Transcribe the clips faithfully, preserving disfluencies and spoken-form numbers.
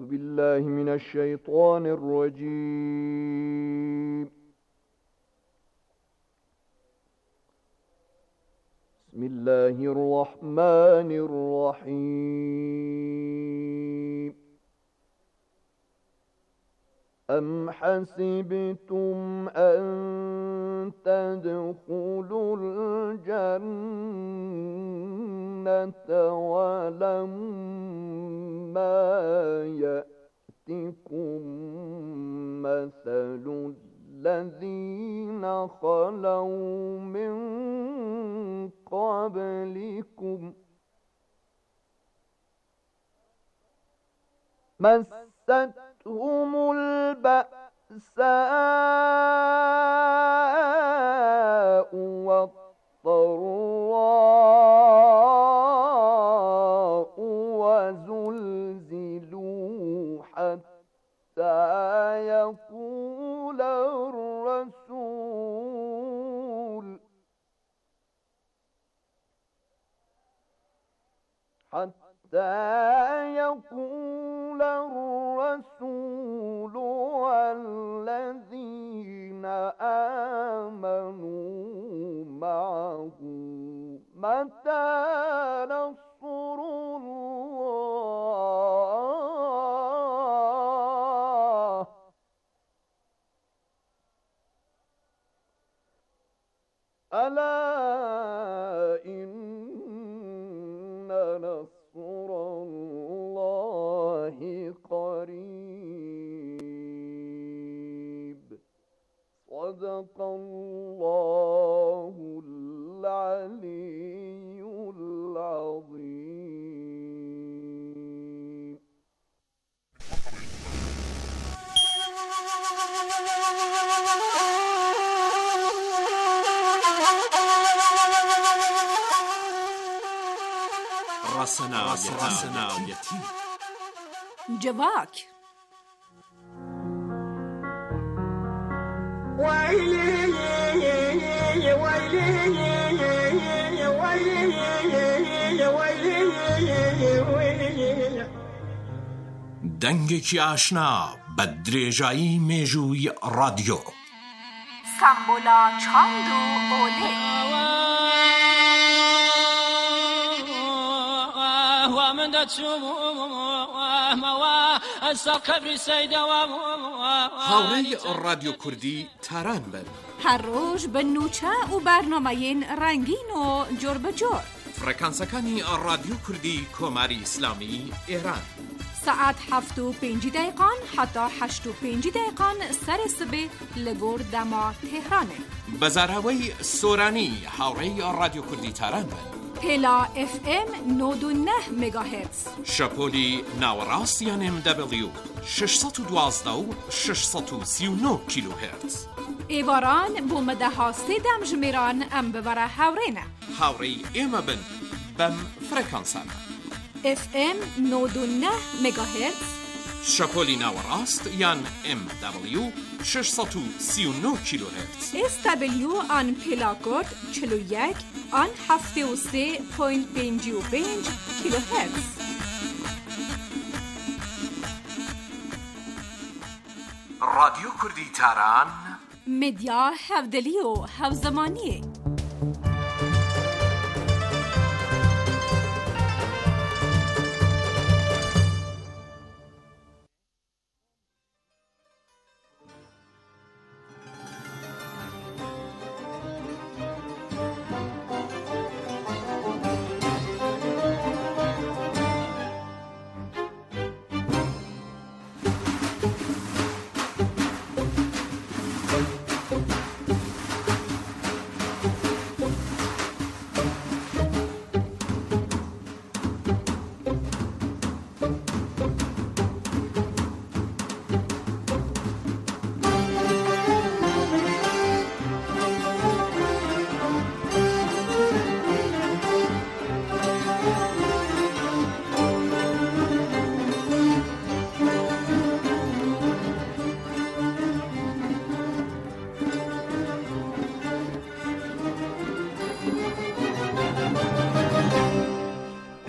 بالله من الشيطان الرجيم. بسم الله الرحمن الرحيم. أم حسبتم أن تدخلوا الجنة ولما يأتكم مثل الذين خلوا من قبلكم مستهم البأساء والضراء وزلزلوا حتى يقول الرسول حتى يقول الرسول والذين آمنوا معه متى نصر الله ألا إن نصر الله قريب. صدق الله العلي العظيم. رسنایتی جواک دەنگێکی ئاشنا بە درێژایی مێژووی رادیۆ. سامبولا چاند و ئۆلێ هاوڕێی رادیۆ کوردی تاران بن. هەر ڕۆژ بە نوچە و بەرنامەیەن ڕەنگین و جۆر بەجۆر. فڕێکانسەکانی رادیۆ کوردی کۆماری ئیسلامی ئێران. سعات هەفت و پێنج دقیقان حتا هەشت و پێنج دقیقان سەرێ سبێ لە گۆر دەما تێهرانێ. بەزاراوەی سۆرانی هاوڕێی رادیۆ کوردی تاران بن. پێلا اف ام نۆد و نە مێگاهێرتز. شەپۆلی ناوەڕاست یان ام دبلیو شەشسەد و دوازدە و شەشسەد و سی و نۆ کیلۆهێرتز. ئێواران بۆ مەدەها سێدەم ژمێران ئەم ببەرە هاوڕێنە. هاوڕێی ئێمە بن بەم فڕێکانسانە. اف ام نۆد و نە مێگاهێرتز. شەپۆلی ناوەڕاست یان ام دبلیو شەشسەد و سی و نۆ کیلۆهێرتز. اس دبلیو آن پێلاکۆد چل و یەک آن هەفتێ و سێ پۆینت پێنجی و پێنج کیلۆهێرتز. رادیۆ کوردی تاران مدیا هەفدەلی و هەوزەمانیە.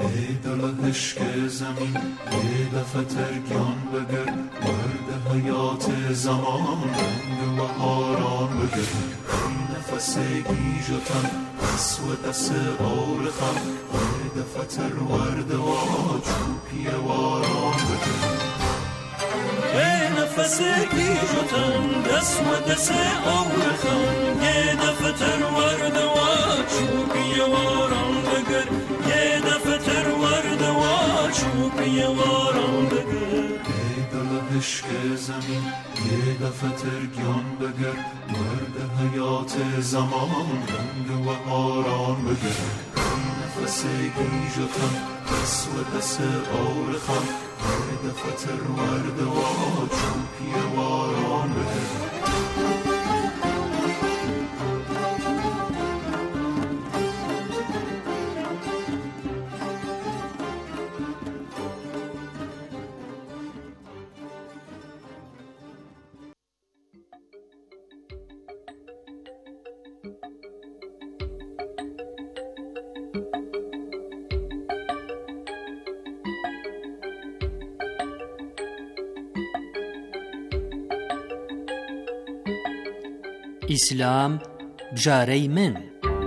ای دل عشق زمین یه دفعه ترکان بگر، ورد حیات زمان رنگ بهاران بگر. ای نفس گیجتن دست و دست آرخم، ای دفعه تر ورد و چوپی واران بگر. ای نفس گیجتن دست و دست آرخم، یه دفعه تر ورد و چوپی واران بگر. یه دفعه تر ورد و چوپی واران بگر. ای دل عشق زمین یه دفعه ترگیان بگر، ورد حیات زمان رنگ و آران بگر. ای نفس گیجتن دست و دست آرخم، یه دفعه تر ورد و چوپی واران بگر. ئیسلام بژارەی من.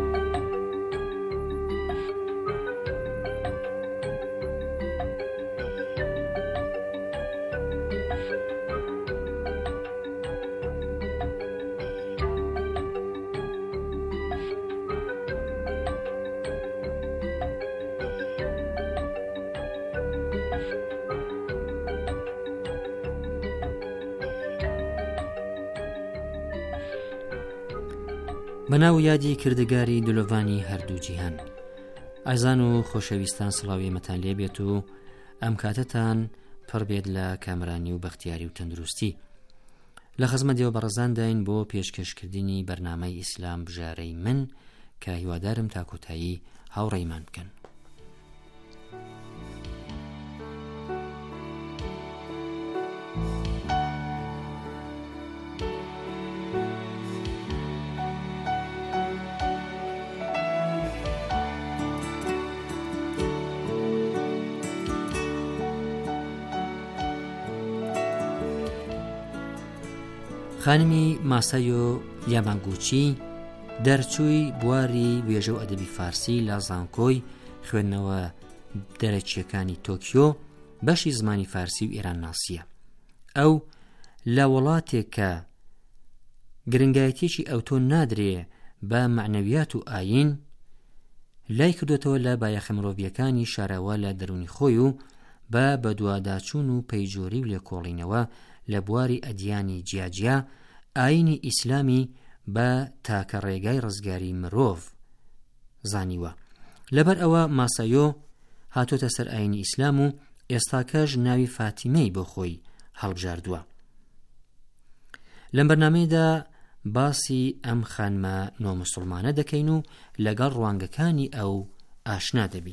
بەناو یادی کردگاری دلۆڤانی هەردوو جیهان. ئازان و خۆشەویستان سڵاوی مەتان لێ بێت و ئەم کاتتان پڕ بێت لە کامرانی و بەختیاری و تەندروستی. لە خزمەتیەوە بەڕێزان داین بۆ پێشکەشکردنی بەرنامەی ئیسلام بژارەی من کە هیوادارم تا کۆتایی هاوڕێیمان بکەن. خانمی ماسایۆ یاماگوچی دەرچووی بواری وێژە و ئەدەبی فارسی لە زانکۆی خوێندنەوە دەرەکیەکانی تۆکیۆ بەشی زمانی فارسی و ئێران ناسیە. ئەو لە وڵاتێک کە گرنگایەتێکی ئەوتۆ نادرێ بە معنەویات و ئاین لای کردوێتەوە لە بایەخە مرۆڤیەکانی شاراوە لە دەرونی خۆی و بە بەدواداچوون و پەیجۆری و لێکۆڵینەوە لە بواری ئەدیانی جیاجیا ئاینی ئیسلامی بە تاکە ڕێگای ڕزگاری مرۆڤ زانیوە. لەبەر ئەوە ماسایۆ هاتۆتە سەر ئاینی ئیسلام و ئێستاکەش ناوی فاتیمەی بۆ خۆی هەڵبژاردووە. لەم بەرنامەیەدا باسی ئەم خانمە نۆموسڵمانە دەکەین و لەگەڵ ڕوانگەکانی ئەو ئاشنا دەبین.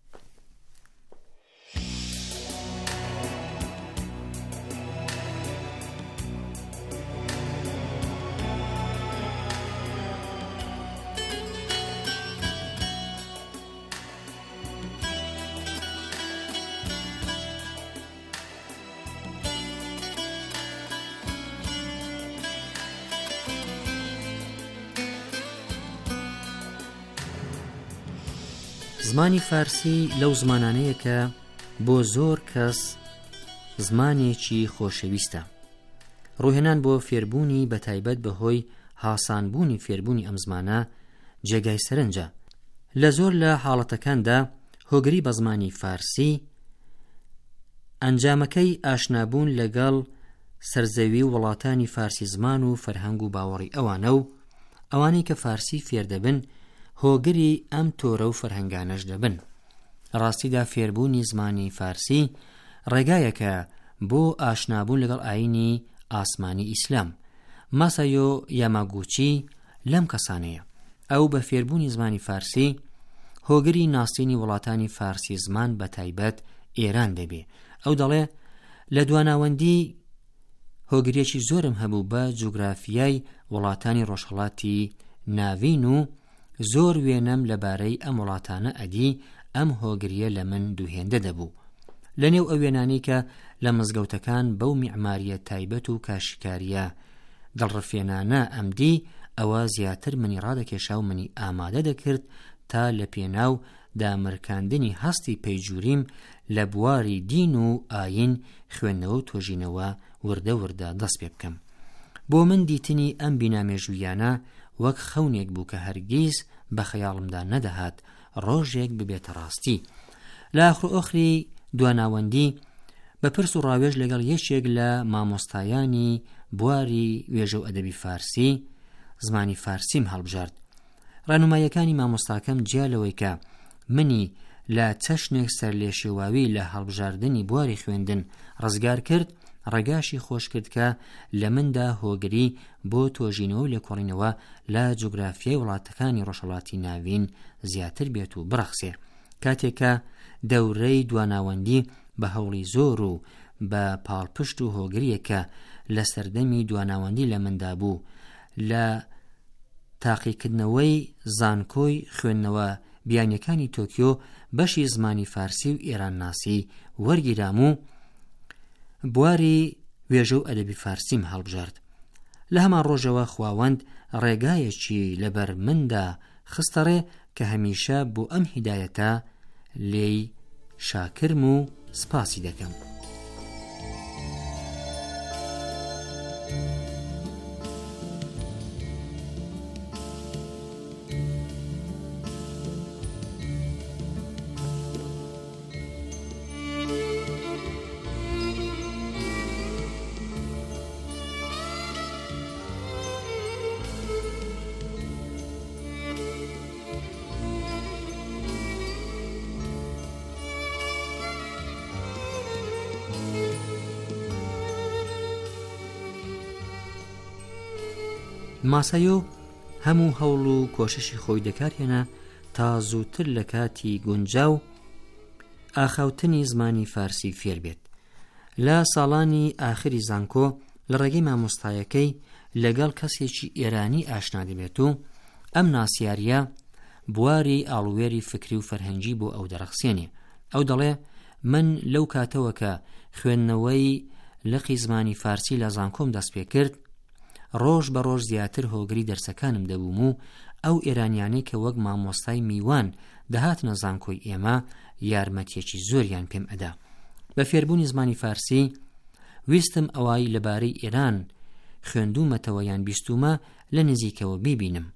زمانی فارسی لەو زمانانەیە کە بۆ زۆر کەس زمانێکی خۆشەویستە. ڕووهێنان بۆ فێربوونی بەتایبەت بەهۆی هاسانبوونی فێربوونی ئەم زمانە جێگای سەرنجە. لە زۆر لە حاڵەتەکاندا هۆگری بە زمانی فارسی ئەنجامەکەی ئاشنابوون لەگەڵ سەرزەوی وڵاتانی فارسی زمان و فەرهەنگ و باوەڕی ئەوانە و ئەوانەی کە فارسی فێر دەبن هۆگری ئەم تۆرە و فەرهەنگانەش دەبن. ڕاستیدا فێربوونی زمانی فارسی ڕێگایەکە بۆ ئاشنابوون لەگەڵ ئاینی ئاسمانی ئیسلام. ماسایۆ یاماگوچی لەم کەسانەیە. ئەو بە فێربوونی زمانی فارسی هۆگری ناسینی وڵاتانی فارسی زمان بە تایبەت ئێران دەبێ. ئەو دەڵێ لە دواناوەندی هۆگریەکی زۆرم هەبوو بە جوگرافیای وڵاتانی ڕۆژهەڵاتی ناوین و زۆر وێنەم لەبارەی ئەم وڵاتانە ئەدی ئەم هۆگریە لە من دووهێندە دەبوو. لە نێو ئەو وێنانەی کە لە مزگەوتەکان بەو میعماریە تایبەت و کاشکاریە دڵڕفێنانە ئەمدی، ئەوە زیاتر منی ڕادەکێشا و منی ئامادە دەکرد تا لە پێناو دامرکاندنی هەستی پەیجووریم لە بواری دین و ئاین خوێندنەوە و تۆژینەوە وردە وردە دەست پێ بکەم. بۆ من دیتنی ئەم بینامێژوویانە وەک خەونێک بوو کە هەرگیز بە خەیاڵمدا نەدەهات ڕۆژێک ببێتە ڕاستی. لە ئاخرئۆخری دواناوەندی بە پرس و ڕاوێژ لەگەڵ یەکێک لە مامۆستایانی بواری وێژە و ئەدەبی فارسی زمانی فارسیم هەڵبژارد. ڕانماییەکانی مامۆستاکەم جیا لەوەی کە منی لە چەشنێک سەرلێشێواوی لە هەڵبژاردننی بواری خوێندن ڕزگار کرد، ڕێگاشی خۆش کرد کە لە مندا هۆگری بۆ تۆژینەوە و لێکۆڵینەوە لە جوگرافیای وڵاتەکانی ڕۆژهەڵاتی ناوین زیاتر بێت و بڕەخسێ. کاتێکە دەورەی دواناوەندی بە هەوڵی زۆر و بە پاڵپشت و هۆگریەکە لە سەردەمی دواناوەندی لە مندا بوو، لە تاقیکردنەوەی زانکۆی خوێندنەوە بیانیەکانی تۆکیۆ بەشی زمانی فارسی و ئێران ناسی وەرگیرام و بواری وێژە و ئەدەبی فارسیم هەڵبژارد. لە هەمان ڕۆژەوە خواوەند ڕێگایەکی لەبەر مندا خستەڕێ کە هەمیشە بۆ ئەم هیدایەتە لێی شاکرم و سپاسی دەکەم. ماسایۆ هەموو هەوڵ و کۆششی خۆی دەکارهێنا تا زووتر لە کاتی گونجاو ئاخاوتنی زمانی فارسی فێر بێت. لە ساڵانی ئاخری زانکۆ لە ڕێگەی مامۆستایەکەی لەگەڵ کەسێکی ئێرانی ئاشنا دەبێت و ئەم ناسیاریە بواری ئاڵوێری فکری و فەرهەنگی بۆ ئەو دەرەخسێنێ. ئەو دەڵێ من لەو کاتەوە کە خوێندنەوەی لەقی زمانی فارسی لە زانکۆم دەست پێ کرد، ڕۆژ بە ڕۆژ زیاتر هۆگری دەرسەکانم دەبووم و ئەو ئێرانیانەی کە وەک مامۆستای میوان دەهاتنە زانکۆی ئێمە یارمەتیەکی زۆریان پێم ئەدا. بە فێربوونی زمانی فارسی ویستم ئەوای لەبارەی ئێران خوێندوومەتەوە یان بیستومە لە نزیکەوە بیبینم.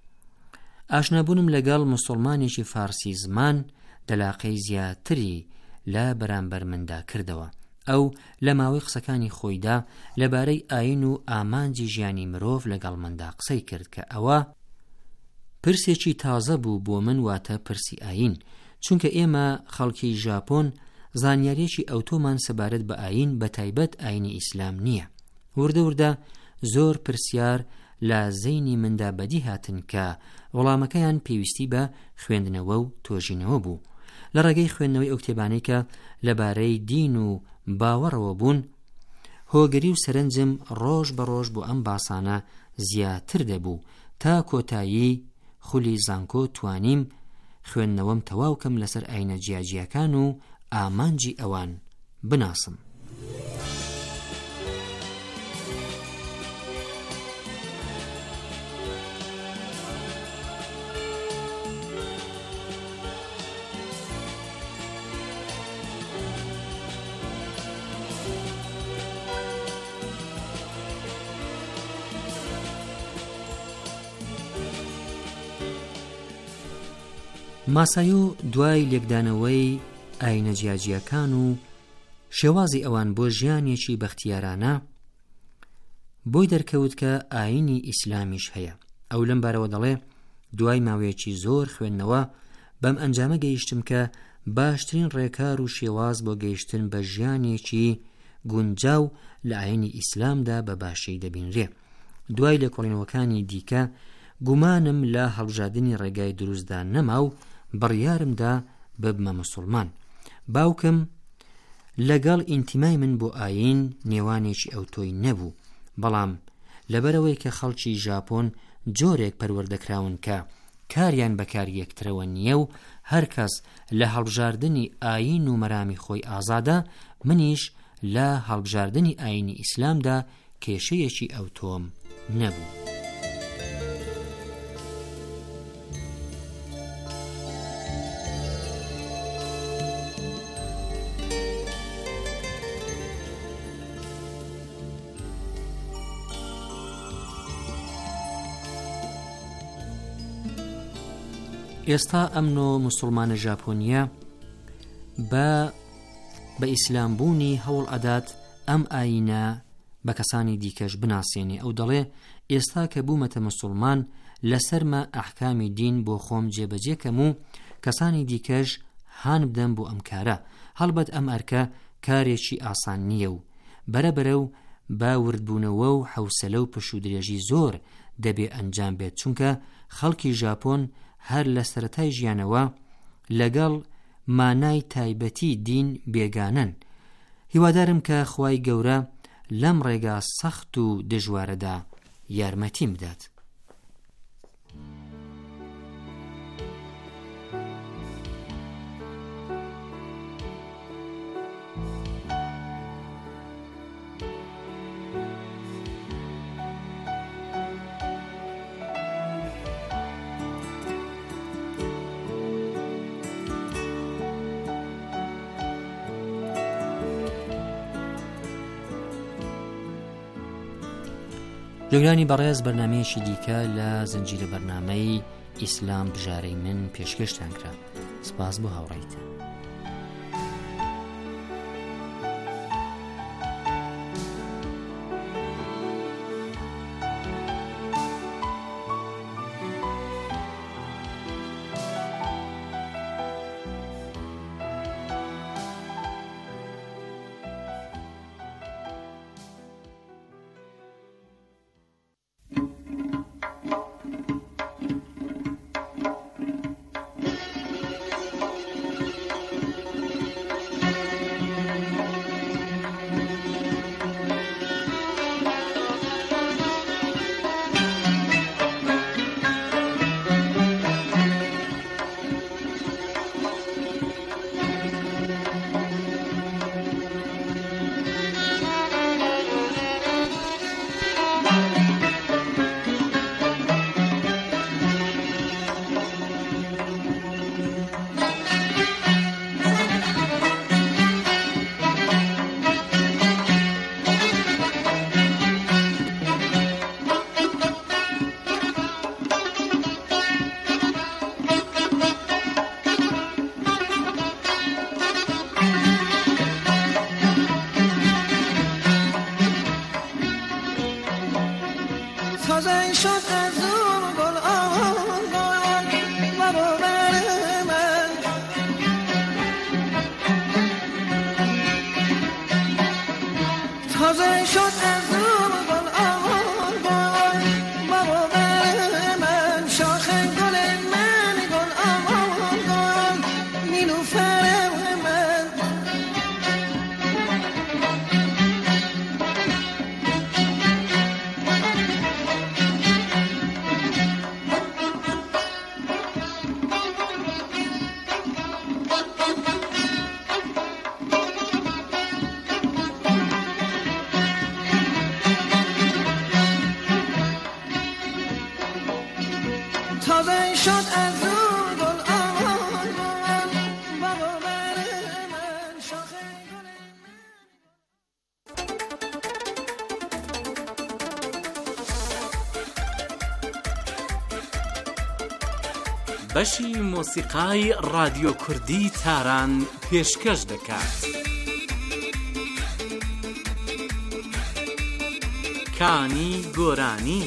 ئاشنابوونم لەگەڵ موسڵمانێکی فارسی زمان دەلاقەی زیاتری لە بەرامبەر مندا کردەوە. ئەو لە ماوەی قسەکانی خۆیدا لەبارەی ئاین و ئامانجی ژیانی مرۆڤ لەگەڵ مندا قسەی کرد کە ئەوە پرسێکی تازە بوو بۆ من، واتە پرسی ئاین، چونکە ئێمە خەڵکی ژاپۆن زانیاریەکی ئەوتۆمان سەبارەت بە ئاین بە تایبەت ئاینی ئیسلام نییە. وردە وردە زۆر پرسیار لە زەینی مندا بەدی هاتن کە وەڵامەکەیان پێویستی بە خوێندنەوە و تۆژینەوە بوو. لە ڕێگەی خوێندنەوەی ئەو کتێبانەی کە لەبارەی دین و باوەڕەوە بوون، هۆگری و سەرنجم ڕۆژ بە ڕۆژ بۆ ئەم باسانە زیاتر دەبوو تا کۆتایی خولی زانکۆ توانیم خوێندنەوەم تەواوکەم لەسەر ئاینە جیاجیەکان و ئامانجی ئەوان بناسم. ماسایۆ دوای لێکدانەوەی ئاینە جیاجیەکان و شێوازی ئەوان بۆ ژیانێکی بەختیارانە بۆی دەرکەوت کە ئاینی ئیسلامیش هەیە. ئەو لەم بارەوە دەڵێ دوای ماوەیەکی زۆر خوێندنەوە بەم ئەنجامە گەیشتم کە باشترین ڕێکار و شێواز بۆ گەیشتن بە ژیانێکی گونجاو لە ئاینی ئیسلامدا بە باشی دەبینرێ. دوای لێکۆڵینەوەکانی دیکە گومانم لە هەڵبژاردننی ڕێگای دروستدا نەما و بڕیارمدا ببمە موسڵمان. باوکم لەگەڵ ئینتیمای من بۆ ئاین نێوانێکی ئەوتۆی نەبوو، بەڵام لەبەرەوەی کە خەڵکی ژاپۆن جۆرێک پەروەردەکراون کە کاریان بەکار یەکترەوە نییە و هەر کەس لە هەڵبژاردننی ئاین و مەرامی خۆی ئازادە، منیش لە هەڵبژاردننی ئاینی ئیسلامدا کێشەیەکی ئەو تۆم نەبوو. ئێستا ئەمنۆ موسڵمانە ژاپۆنیە بە بە ئیسلامبوونی هەوڵ ئەدات ئەم ئاینە بە کەسانی دیکەش بناسیێنێ. ئەو دەڵێ ئێستا کە بوومەتە موسڵمان لەسەرمە ئەحکامی دین بۆ خۆم جێبەجێکەم و کەسانی دیکەش هان بدەم بۆ ئەم کارە. هەڵبەت ئەم ئەرکە کارێکی ئاسان نییە و بەرەبەرە و با وردبوونەوە و حەوسەلە و پشودرێژی زۆر دەبێ ئەنجام بێت، چونکە خەڵکی ژاپۆن هەر لە سەرەتای ژیانەوە لەگەڵ مانای تایبەتی دین بێگانن. هیوادارم کە خوای گەورە لەم ڕێگا سەخت و دژوارەدا یارمەتیم بدات. جۆگرانی بەڕێز بەرنامەیەکی دیکە لە زنجیرە بەرنامەی ئیسلام بژارەی من پێشکەشتان کرا. سپاس بۆ هاوڕێیتان. بەشی مۆسیقای رادیۆ کوردی تاران پێشکەش دەکات. کانی گۆرانی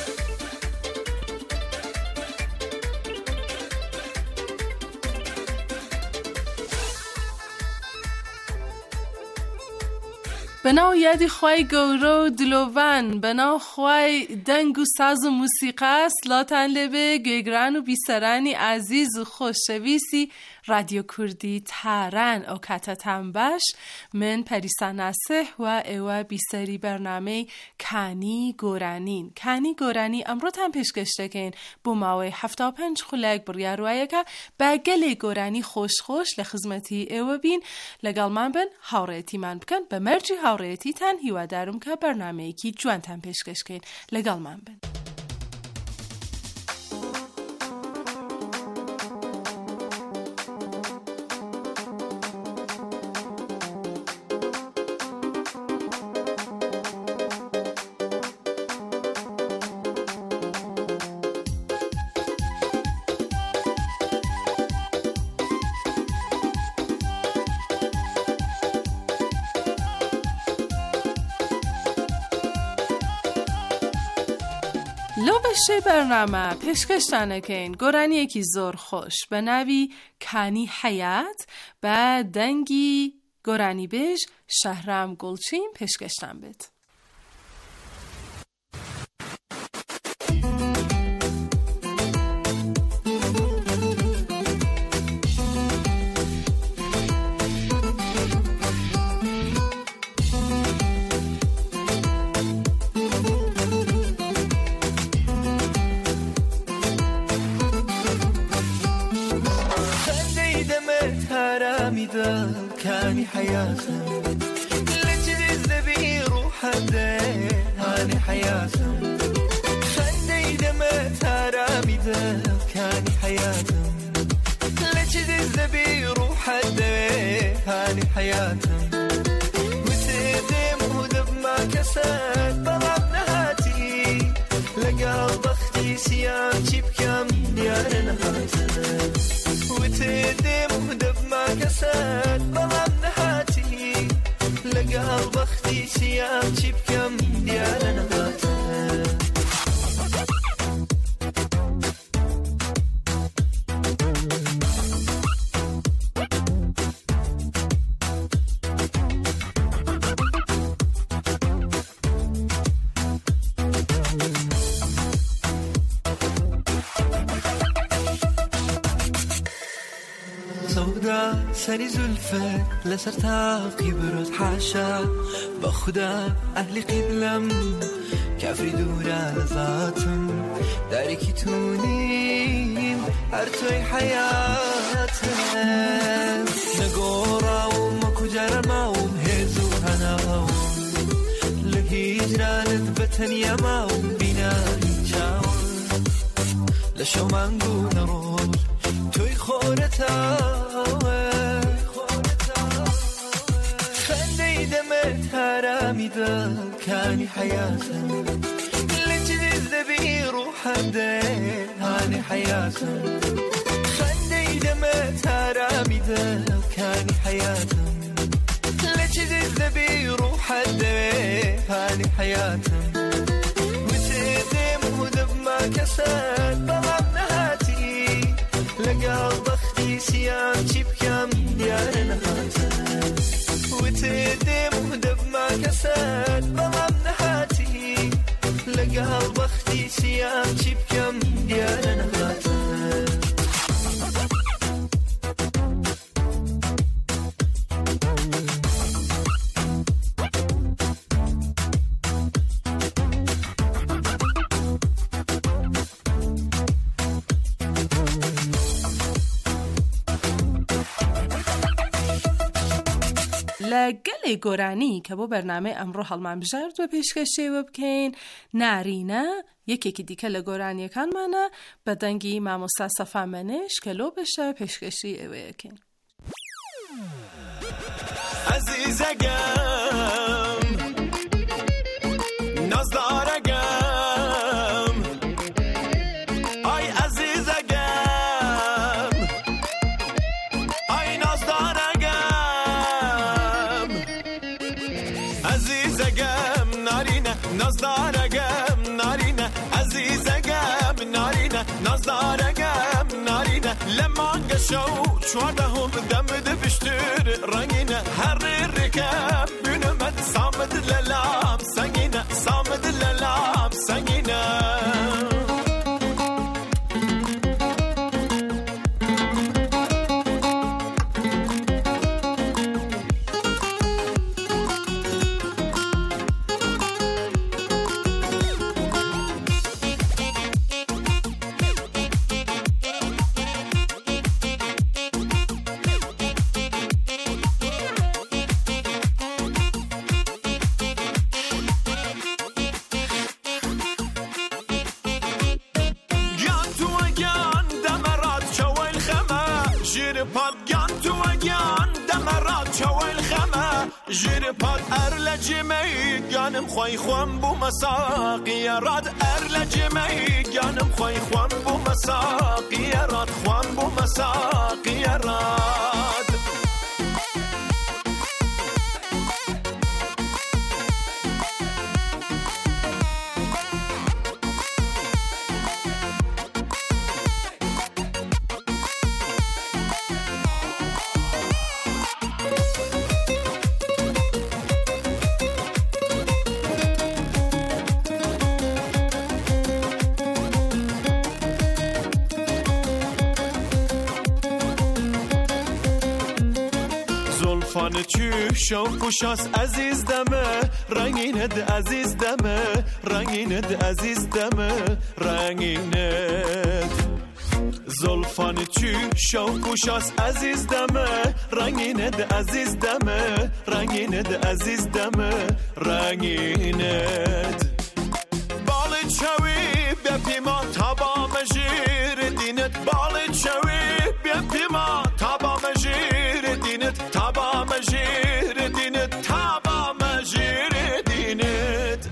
بەناو یادی خوای گەورە و دلۆڤان، بەناو خوای دەنگ و ساز و موسیقا، سڵاتان لێبێ گوێگران و بیسەرانی ئازیز و خۆشەویستی رادیو کردی تارن او کتتم باش من پریسا ناسه و ایوا بیسری برنامه کانی گورانین کانی گورانی امرو تم پیشکش دکین بو ماوی هفته و پنج خلق بریا رویه که با گلی گورانی خوش خوش لخدمتی ایوا بین لگل من بن هاوریتی من بکن به مرجی هاوریتی تن هیوا دارم که برنامه کی جوان تم پیشکش کن لگل من بن لو بشه برنامه پیشکشتانه کن گرانی یکی زور خوش به نوی کانی حیات با دنگی گرانی بیش شهرام گلچین پیشکشتان بید. كاني حياتهم لجلس ذبي روح هاني حياتهم خلي دمت هرامي ذا كاني حياتهم لجلس ذبي روح هاني حياتهم وتدم هدب ما كسات طلب نهاتي لقى ضختي سيام شبكم ديار نهاتهم وتدم هدب ما كسات طلب نهاتي لقى ضختي سيام شبكم ديار نهاتهم سري زلفك لسرتها قبرت حاشا بخدا أهلي قبلم كافري دورا لذاتم داركي تونيم هرتوي حياتم نقورا ومكو جرما ومهزو هناو لقي جرالت بتنيا ما وبينا جاون لشو مانقو نروح توي خورتا هرامي ذا كاني حياتهم لجلس ذبي روح هاني حياتهم خلي دمت هرامي ذا كاني حياتهم لجلس ذبي روح هاني حياتهم وتدم هدب ما كسات طلب نهاتي لقى ضختي سيام شبكم ديار نهاتهم وتدم هدب ما كسات طلب نهاتي لقى ضختي سيام شبكم ديار نهاتهم لگل گورانی که با برنامه امرو حال بجرد و پیشکشی و بکن نارینه یکی که دیگه لگورانی کن منه بدنگی ماموستا صفا منش که لو بشه پیشکشی اوه کن عزیزگم نازدارگم آی عزیزگم آی نازدارگم عزیزگم نارینه نازدارگم نارینه عزیزگم نارینه نازدارگم نارینه لمانگه شو چوارده هم دم دبشتر رنگینه هر رکب بینمت سامد للام سنگینه سامد للام سنگینه جیر پاد ارلجمی گانم خوای خوام بو مساقی راد ارلجمی گانم خوای خوام بو مساقی راد خوام بو مساقی راد زلفان چو شوکوشاس عزیز دمه رنگینت عزیز دمه رنگینت عزیز دمه رنگینت زلفان چو شوکوشاس عزیز دمه رنگینت عزیز دمه رنگینت عزیز دمه رنگینت بال چوی بپیما تابا مجیر دینت بال چوی بپیما تابا مجیر دینت تابا مجیر دینت تابا مجیر دینت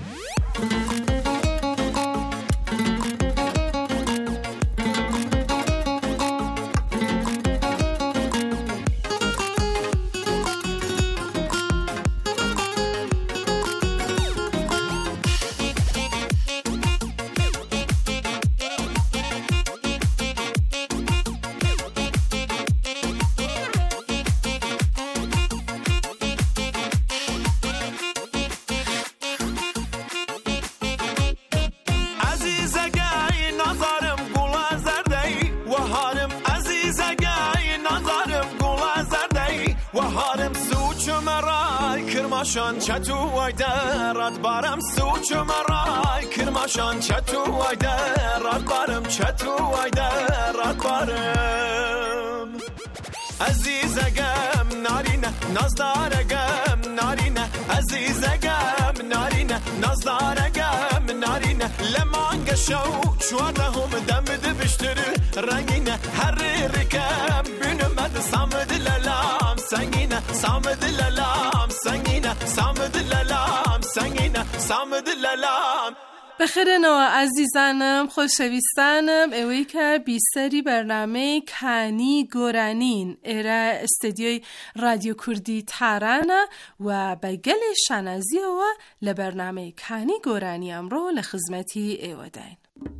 کرماشان چتو وایده راد بارم سوچ مرای کرماشان چتو وایده راد بارم چتو وایده راد بارم عزیزگم نارینه نازدارگم نارینه عزیزگم نارینه نازدارگم نارینه لمانگ شو چوارده هم دم دبشتر رنگینه هر رکم بینمد سامد للام سنگینه سامد للام سنگینه سامد للام سنگینه سامد للام بخیرنەوە ئازیزانم خۆشەویستانم ئێوەی کە بیسەری بەرنامەی کانی گۆرانین ئێرە ئستدیۆی رادیۆ کوردی تارانە و بە گەلێ شانازیەوە لە بەرنامەی کانی گۆرانی ئەمڕۆ لە خزمەتی ئێوەداین.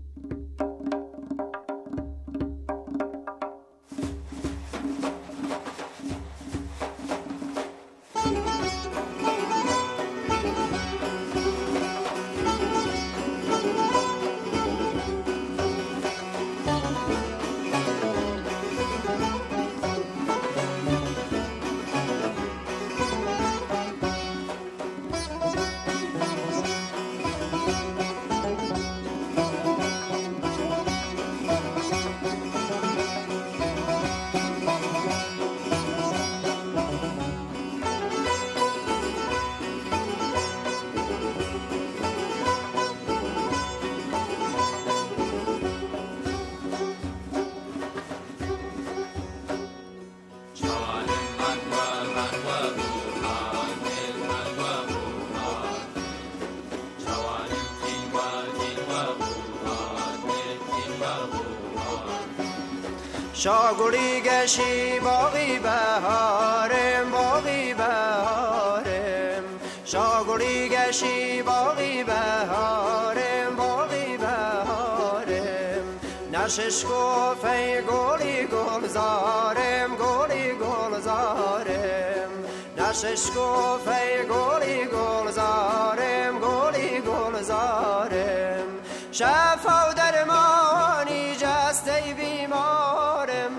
شاگوری گشی باقی بهارم باقی بهارم شاگوری گشی باقی بهارم باقی بهارم نشش گفه گلی گلزارم گلی گلزارم نشش گفه گلی گلزارم گلی گلزارم شفا و درمانی جسته بیمارم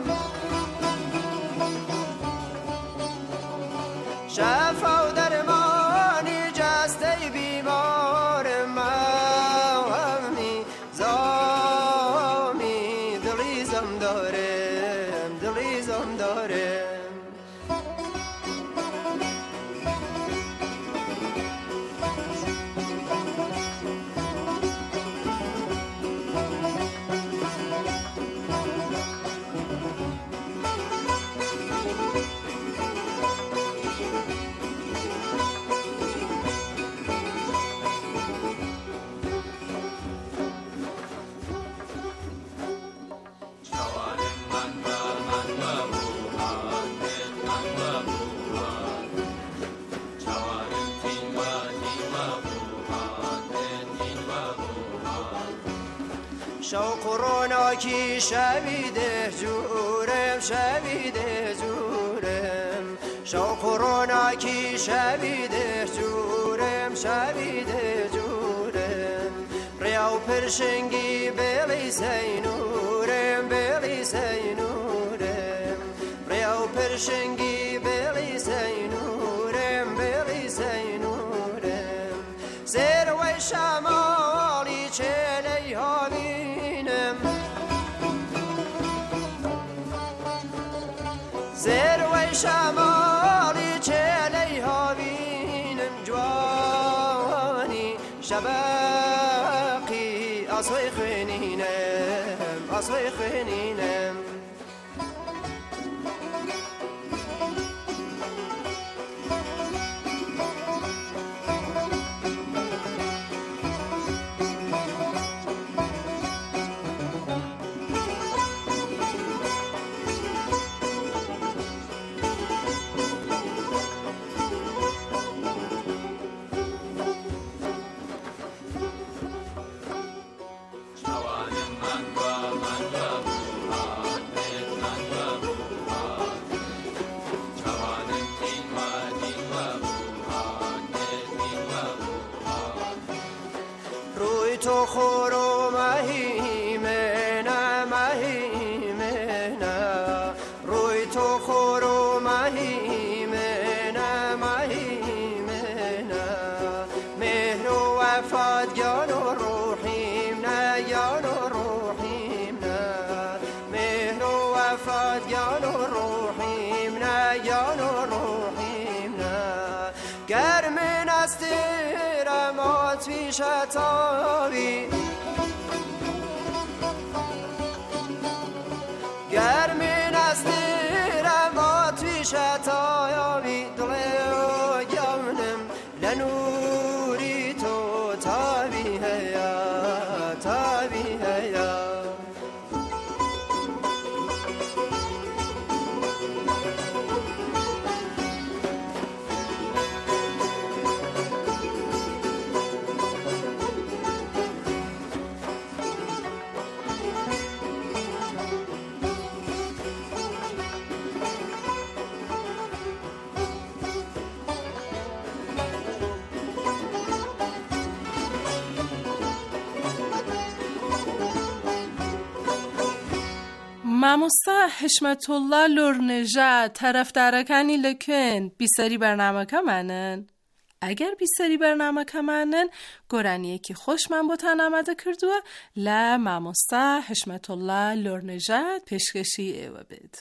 شفا و درمانی جسته بیمارم همی زامی دلیزم دارم دلیزم دارم شوق و روناکی شویده جورم شویده جورم شوق و روناکی شویده جورم شویده جورم ریاو پرشنگی بلی سینورم بلی سینورم ریاو پرشنگی بلی سینورم بلی سینورم زیر وی شمالی چلی ها بینم زیر وی شمالی چلی ها بینم جوانی شبقی اصوی خنینم اصوی خنینم تو خورو مهیمه مهیمه روی تو خورو مهیمه مهیمه مهر و وفات جان و روحیم نه جان و روحیم نه مهر و وفات جان و روحیم نه جان و روحیم نه گرم است رمات پیش تابی گرمین است رمات پیش تابی دل و جانم لنوری تو تابی هیا تابی هیا مامۆستا حشمەتوڵڵا لۆرنێژاد تەرەفدارەکانی لەکوێن بیسەری بەرنامەکەمانن؟ ئەگەر بیسەری بەرنامەکەمانن گۆرانیەکی خۆشمان بۆتان ئامادە کردووە لە مامۆستا حشمەتوڵڵا لۆرنێژاد پێشکەشی ئێوە بێت.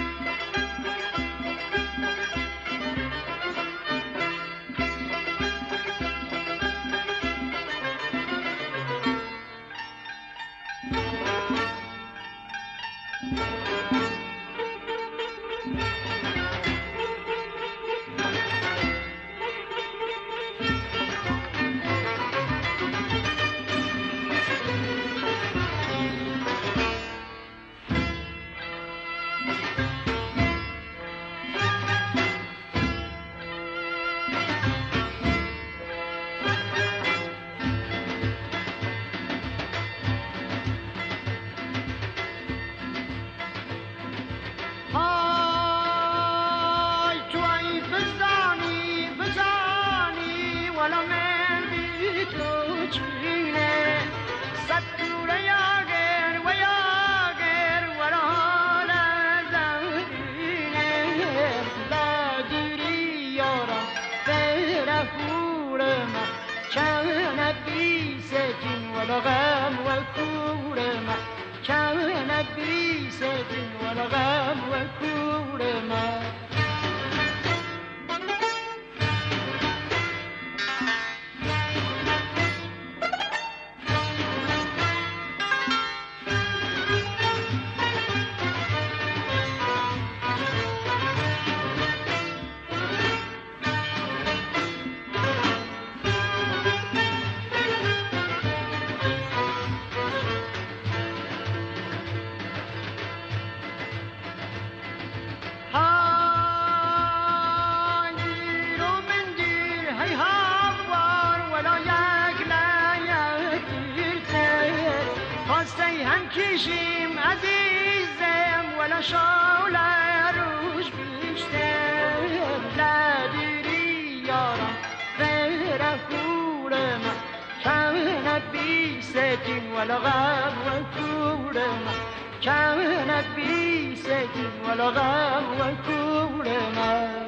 والغم والكور ما كان بريسة والغم والكور ما ها بشیم عزیزم ولا شاول روش بیشتر لدیری یارم غیر خورم كانت بي سجن ولا غام وكورما كانت بي سجن ولا غام وكورما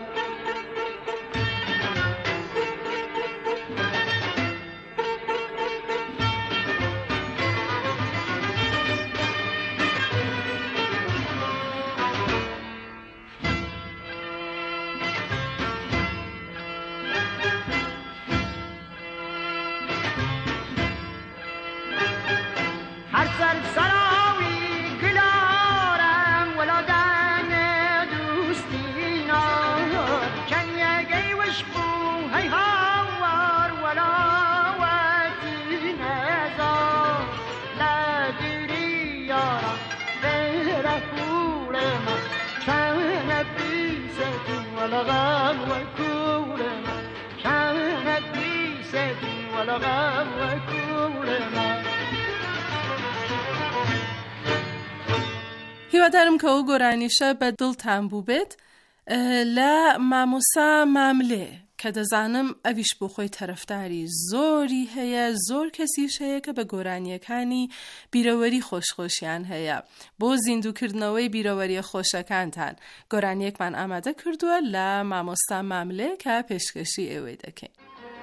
سراوی گلارم ولا دن دوستینا کنیه گیوش بو هی هاوار ولا وقتی نزار لدیری یارم غیر کورم کنه بیستون ولا غم و کورم کنه بیستون ولا غم و کورم هیوادارم کە ئەو گۆرانیشە بە دڵتان بوو بێت لە مامۆسا ماملێ کە دەزانم ئەویش بۆ خۆی تەرەفداری زۆری هەیە، زۆر کەسیش هەیە کە بە گۆرانیەکانی بیرەوەری خۆشخۆشیان هەیە. بۆ زیندووکردنەوەی بیرەوەریە خۆشەکانتان گۆرانیەکمان ئامادە کردووە لە مامۆستا ماملێ کە پێشکەشی ئێوەی دەکەین.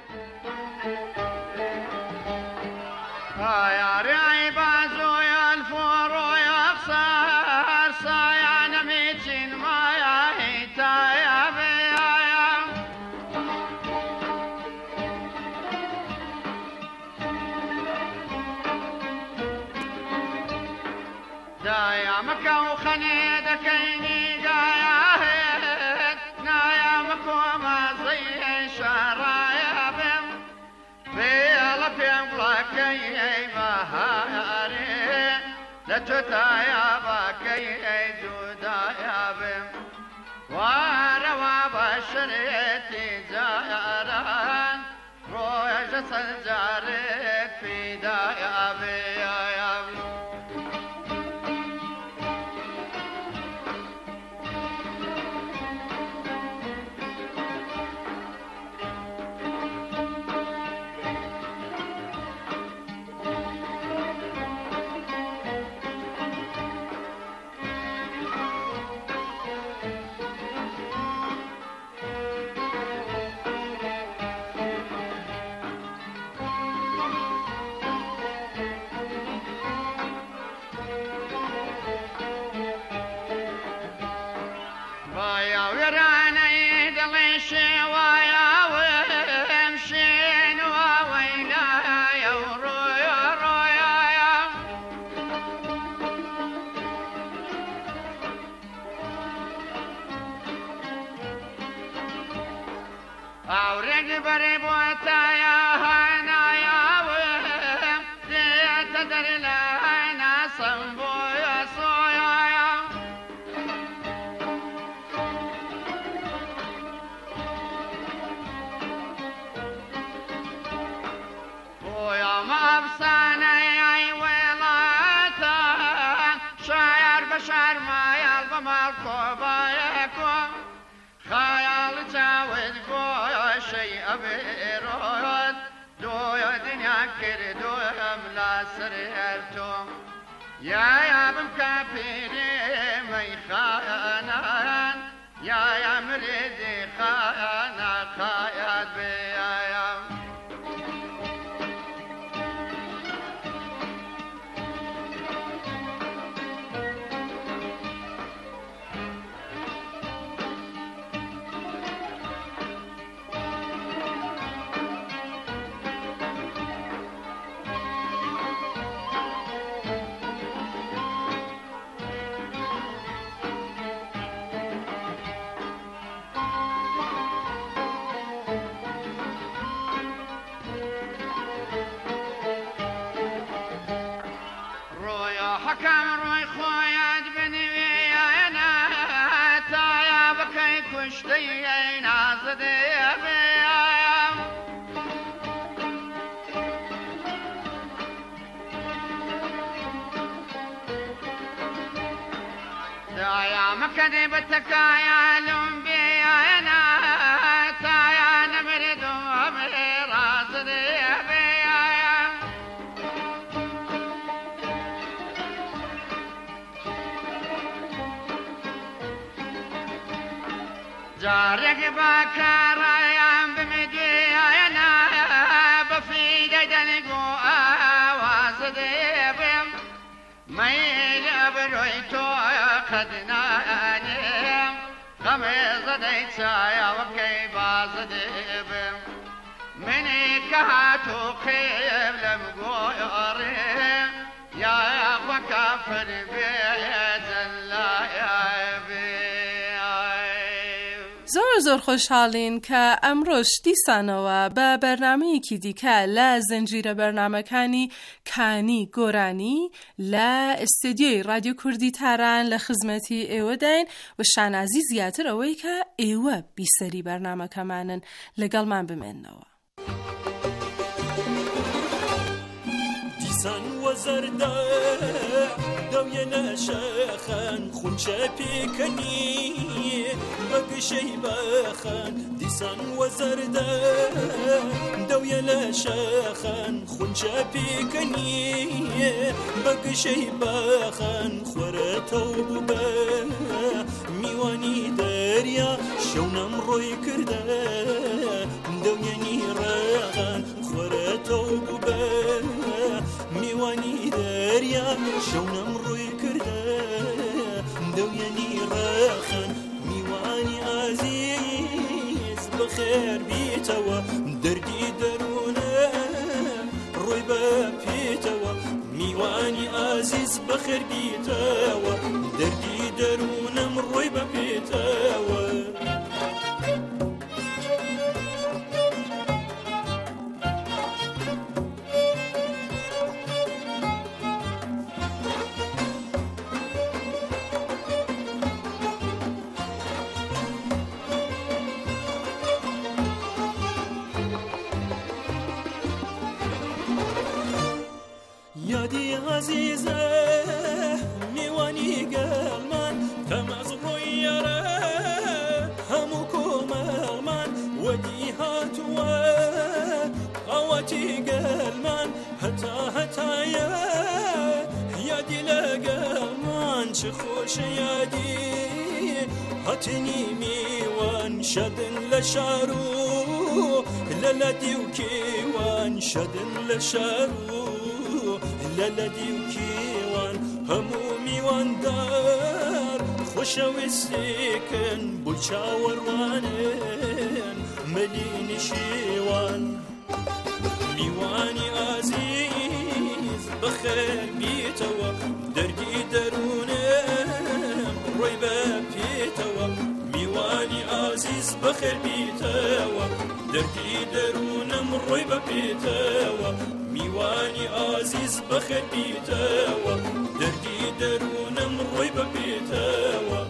لتتايا باكي جودايا بم واروا بشريتي زاران رويج سنجارك في دايا بيا يا يا بمكافري مي خانان يا يا مريدي خانا خايات بيا يا تكايالم بيانا تايا نمردو راس بيانا جارك بكرايا بمديانا بفيد دنقو آواز بيانا ميل برويتو قدناني غمز ديتايا وكي باز ديبم مني كهاتو خيب لمقويري يا وكافر بيت الله يا بي زۆر زۆر خۆشحاڵین کە ئەمڕۆش دیسانەوە بە بەرنامەیەکی دیکە لە زنجیرە بەرنامەکانی کانی گۆرانی لە ئستودیۆی رادیۆ کوردی تاران لە خزمەتی ئێوەداین و شانازی زیاتر ئەوەی کە ئێوە بیسەری بەرنامەکەمانن لەگەڵمان بمێننەوە. دیسان وەزەردە دەویە شەخەن خونچە پێکەنی بەگشەی بەخەن دیسان وەزەردە دەویە لە شەخەن خونچە پێکەنی بەگشەی بەخەن خۆرەتەو بووبە میوانی دەریا شەونەم ڕۆی کردە دەویەنی ڕەغەن خۆرەتەو بووبە میوانی دەریا شەونەم ڕۆی کردە دەویەنی ڕەخەن میوانی ئازیز بەخێر بیتەوە دەردی دەروونە ڕۆی بە پێیتەوە میوانی ئازیز بەخێر بیتەوە دەردی دەروونەم ڕۆی بە پێیتەوە یادی عزیزە میوانی گەڵمان کەمەز ڕۆیەرە هەموو کۆمەڵمان وەدی هاتووە ئەوەتی گەڵمان هەتا هەتایە یادی لەگەڵمان چ خۆشە یادی هەتنی میوان شەدن لە شار و لە لەدی و کێوان شەدن لە شار و لەلەدی و کێوان هەموو میواندار خۆشەویستێکن بۆ چاوەڕوانن مەلی نشێوان میوانی ئازیز بەخێر بیتەوە دەردی دەروونم ڕۆی بە پێیتەوە میوانی ئازیز بەخێر بیتەوە دەردی دەروونم ڕۆی بە پێیتەوە میوانی ئازیز بەخێر بیتەوە دەردی دەروونم ڕۆی بە پێیتەوە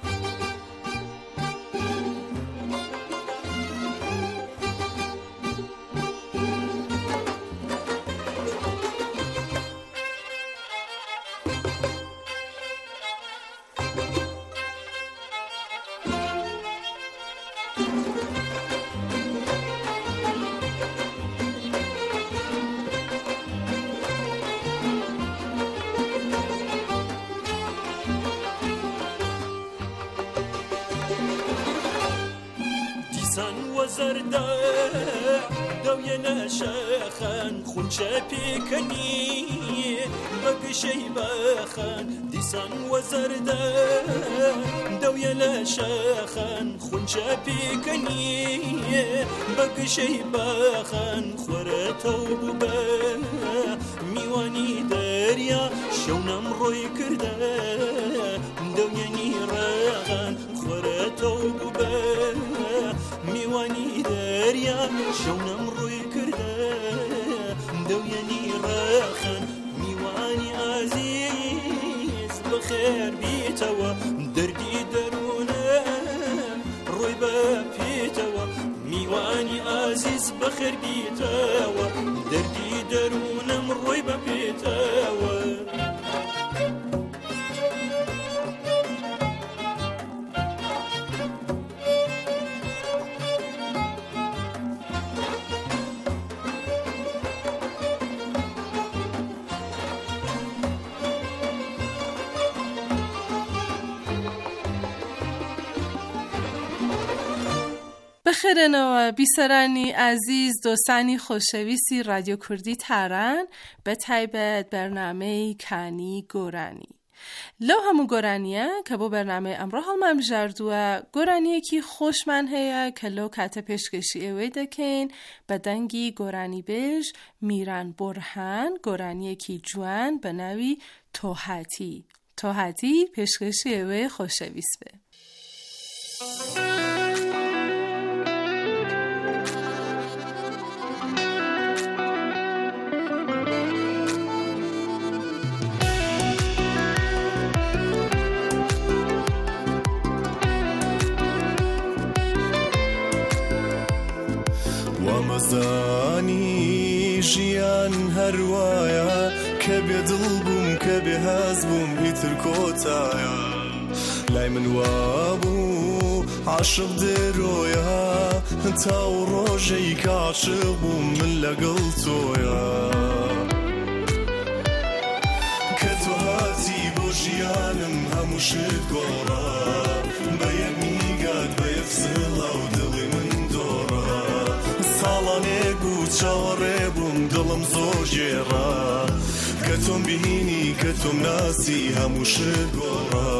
وەزەردە دەویە نەشەخەن خونچە پێکەنی بەگشەی بەخەن دیسان وەزەردە دەویە لە شەخەن خونچە پێکەنی بەگشەی بەخەن خۆرەتەو بووبە میوانی دەریا شەونەم ڕۆی کردە دەویەنی ڕەغەن خۆرەتەو بووبە میوانی دەریا شەونەم ڕۆی کردە دەویەنی ڕەخەن میوانی ئازیز بەخێر بیتەوە دەردی دەروونە ڕۆی بە پێیتەوە میوانی ئازیز بەخێر بیتەوە دەردی دەروونەم ڕۆی بە پێیتەوە بخێرنەوە بیسەرانی عزیز دۆستانی خۆشەویستی رادیۆ کوردی تاران بە تایبەت بەرنامەی کانی گۆرانی. لەو هەموو گۆرانیە کە بۆ بەرنامەی ئەمڕۆ هەڵمان بژاردووە گۆرانیەکی خۆشمان هەیە کە لەو کاتە پێشکەشی ئێوەی دەکەین بە دەنگی گۆرانی بێژ میران بۆرهان، گۆرانیەکی جوان بە ناوی تۆهاتی. تۆهاتی پێشکەشی ئێوەی خۆشەویست بێ. وەمەزانی ژیان هەروایە کە بێدڵ بووم کە بێهەز بووم ئیتر کۆتایە لای من وابوو عاشق دێرۆیە تاو ڕۆژەی کە عاشق بووم من لەگەڵ تۆیە کە تۆ هاتی بۆ ژیانم هەموو شت گۆڕە بە یەک نیگات بە یەک زڵە و دڵی من دۆڕە ساڵانێک و چاوەڕێ بووم دڵم زۆر ژێڕە کە تۆم بینی کە تۆم ناسی هەموو شت گۆڕە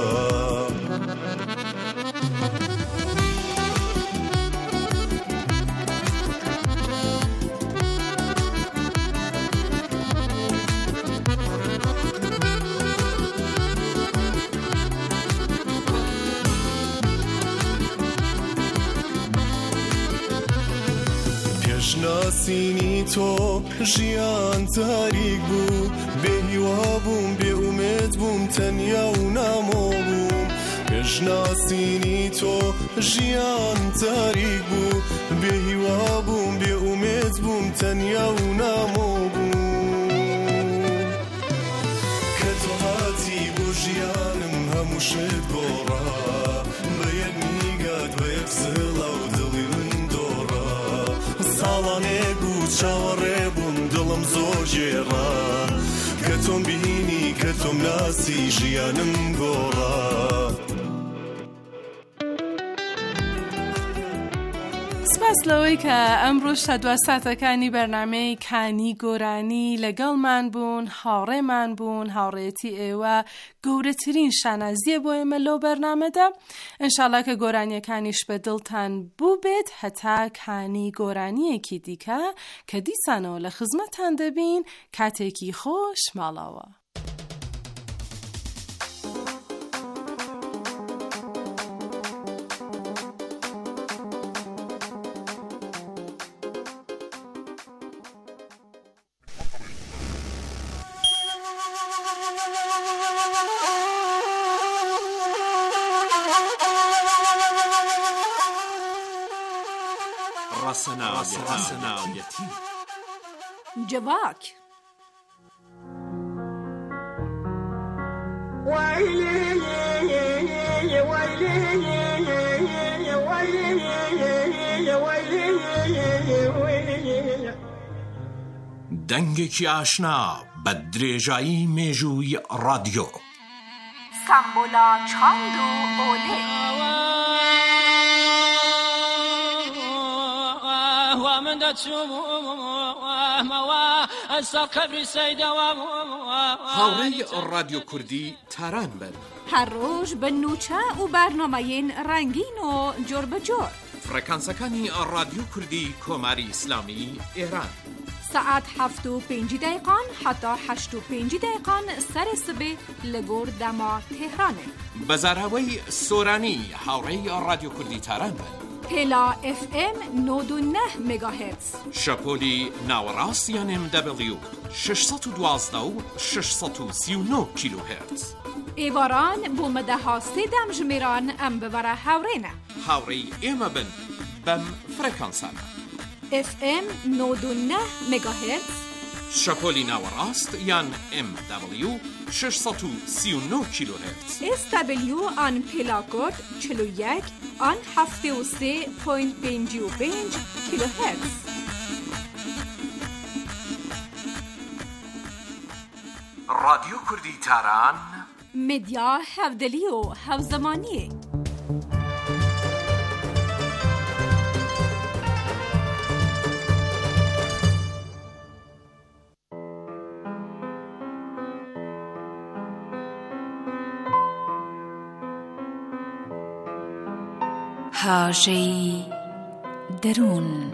ناسینی تۆ ژیان تاریک بوو بێهیوا بووم بێ ئومێد بووم تەنیا و نامۆ بووم پێش ناسینی تۆ ژیان تاریک بوو بێهیوا بووم بێ ئومێد بووم تەنیا و نامۆ بووم کە تۆ هاتی بۆ ژیانم هەموو شت گۆڕە بە یەک نیگات بە یەک زڵە و دڵی من ساڵانێک و چاوەڕێ بووم دڵم زۆر ژێڕە کە تۆم بینی کە تۆم ناسی ژیانم گۆڕە سپاس لەوەی کە ئەمڕۆ شەدوە ساتەکانی بەرنامەی کانی گۆرانی لەگەڵمان بوون، هاوڕێمان بوون. هاوڕێتی ئێوە گەورەترین شانازیە بۆ ئێمە لەو بەرنامەدا. ئینشاڵڵا کە گۆرانیەکانیش بە دڵتان بوو بێت هەتا کانی گۆرانیەکی دیکە کە دیسانەوە لە خزمەتان دەبین. کاتێکی خۆش ماڵاوە. ڕەسەناویەتی جەواک دەنگێکی ئاشنا بە درێژایی مێژووی ڕادیۆ سامبۆلا چاند و ئۆلێ هاوڕێی ڕادیۆ کوردی تاران بن هەر ڕۆژ بە نوچە و بەرنامەیەن ڕەنگین و جۆر بەجۆر فرەکانسەکانی ڕادیۆ کوردی کۆماری ئیسلامی ئێران سعات هەفت و پێنج دقیقان حتا هەشت و پێنج دقیقان سەرێ سبێ لە گۆر دەما تێهرانێ بەزاراوەی سۆرانی هاوڕێی ڕادیۆ کوردی تاران بن پێلا ئف ئێم نۆد و نەه مێگاهێرتز شەپۆلی ناوەڕاستیان ئێم دەبلیو شەشسەد و دوازدە و شەشسەد و سی و نۆ کیلۆهێرتز ئێواران بۆ مەدەها سێدەم ژمێران ئەم ببەرە هاوڕێنە هاوڕێی ئێمە بن بەم فرەکانسانە ئف ئێم نۆد و نەه مێگاهێرتز شەپۆلی ناوەڕاست یان ئێم دەبلیو شەشسەد و سی و نۆ کیلۆهێرتز ئێس دەبلیو ئان پێلاکۆد چل و یەک ئان هەفتێ و سێ پۆینت پێنج و پێنج کیلۆهێرتز ڕادیۆ کوردی تاران مدیا هەودەلی و هەوزەمانیە هاژەی دەروون.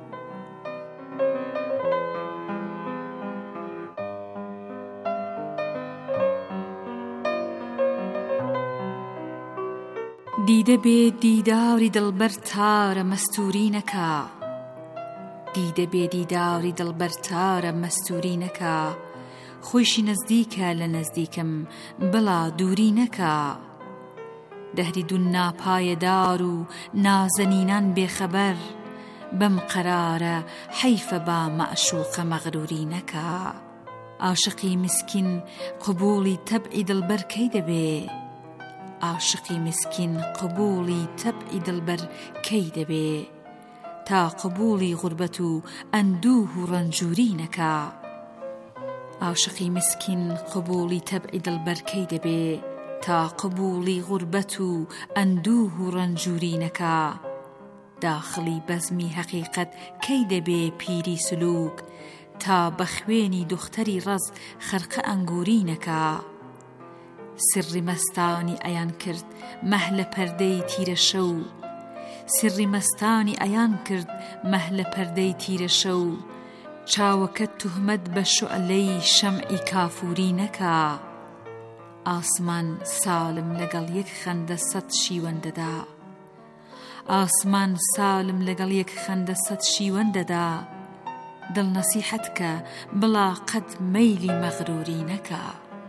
دیدە بێ دیداری دڵبەر تارە مەستوری نەکا، دیدە بێ دیداری دڵبەر تارە مەستوری نەکا، خۆیشی نزدیکە لە نزدیکم بڵا دووری نەکا. دەهری دوون ناپایەدار و نازەنینان بێخەبەر، بەم قەرارە حەیفە با مەعشوقە مەغروری نەکا. عاشقی مسکین قبوڵی تەبعی دڵبەر کەی دەبێ، عاشقی مسکین قبوڵی تەبعی دڵبەر کەی دەبێ، تا قبوڵی غوربەت و ئەندوه و ڕەنجوری نەکا. عاشقی مسکین قبوڵی تەبعی دڵبەر کەی دەبێ، تا قبوڵی غوربەت و ئەندوه و ڕەنجوری نەکا. داخڵی بەزمی حەقیقەت کەی دەبێ پیری سلووک، تا بە خوێنی دختەری ڕەز خەرقە ئەنگوری نەکا. سری مەستانی ئەیان کرد مەح لە پەردەی تیرە شەو، سری مەستانی ئەیان کرد مەح لە پەردەی تیرە شەو، چاوەکە توهمەت بە شوعلەی شەمعی کافوری نەکا. ئاسمان سالم لەگەڵ یەک خەندە سەد شیوەندەدا، ئاسمان سالم لەگەڵ یەک خەندە سەد شیوەندەدا، دڵ نەسیحەتکە بڵا قەت مەیلی مەغروری نەکا.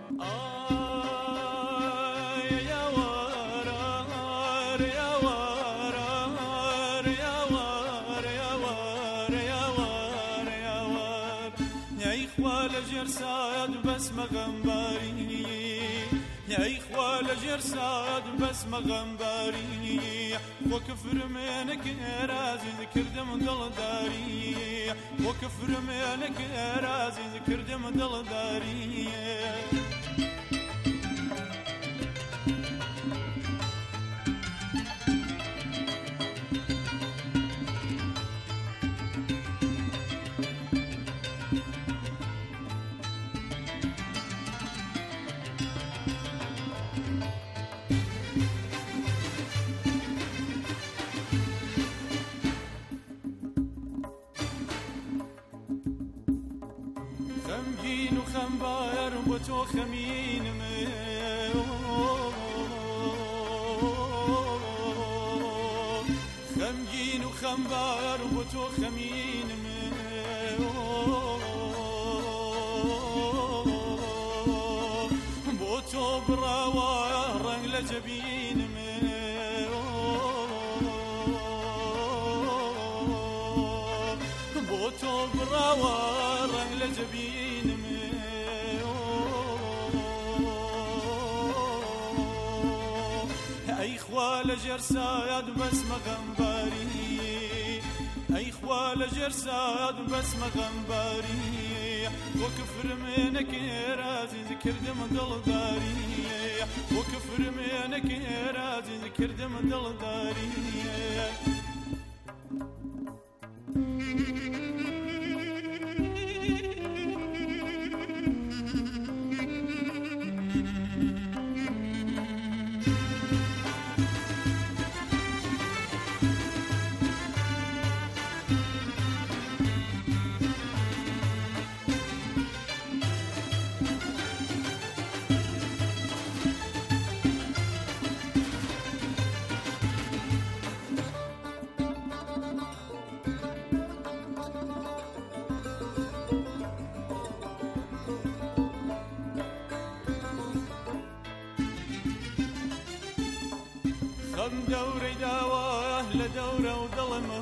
جرساد بس مغمباري وكفر منك رازي ذكرت من دلداري وكفر منك رازي ذكرت من دلداري. خمجين وخمبار بوتو خمين خمجين وخمبار بوتو خمين بوتو براوا رنگ لجبين بوتو براوا رنگ لجبين اي خوال جرساد بس مغمباري اي خوال جرساد بس مغمباري وكفر منك رازي ذكرت من دلداري وكفر منك رازي ذكرت من دلداري. خم دوري داواه لدورة وظلمه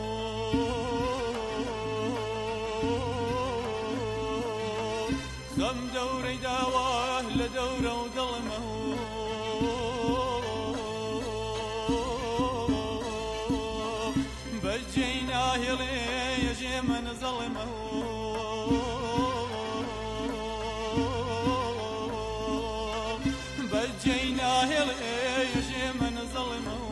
خم دوري داواه لدورة وظلمه بجينا هلي يجي من ظلمه بجينا هلي يجي من ظلمه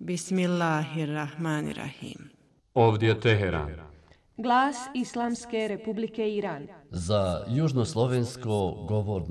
Bismillahirrahmanirrahim. Ovdje je Teheran. Glas Islamske Republike Iran. Za južnoslovensko govorno